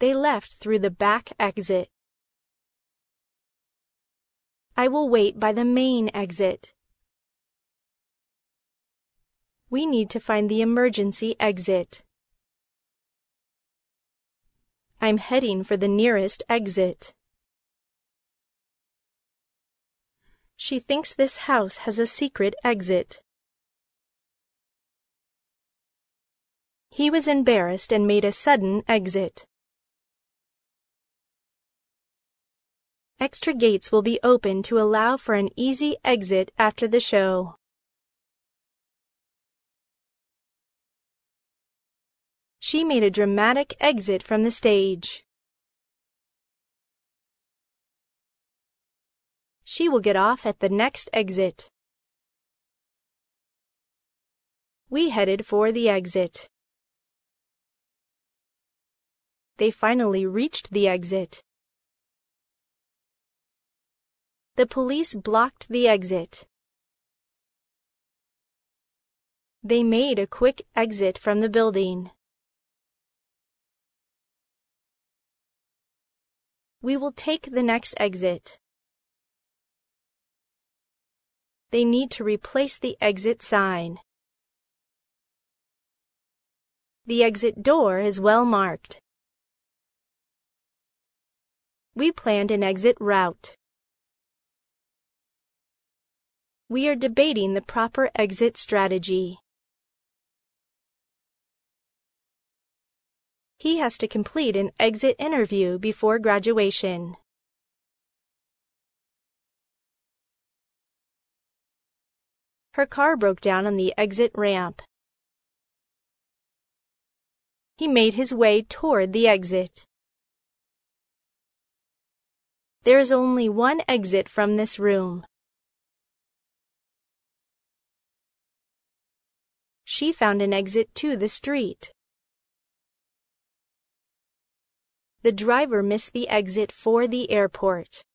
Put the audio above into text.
They left through the back exit. I will wait by the main exit. We need to find the emergency exit. I'm heading for the nearest exit. She thinks this house has a secret exit. He was embarrassed and made a sudden exit. Extra gates will be open to allow for an easy exit after the show. She made a dramatic exit from the stage. She will get off at the next exit. We headed for the exit. They finally reached the exit. The police blocked the exit. They made a quick exit from the building. We will take the next exit. They need to replace the exit sign. The exit door is well marked. We planned an exit route. We are debating the proper exit strategy. He has to complete an exit interview before graduation. Her car broke down on the exit ramp. He made his way toward the exit. There is only one exit from this room. She found an exit to the street. The driver missed the exit for the airport.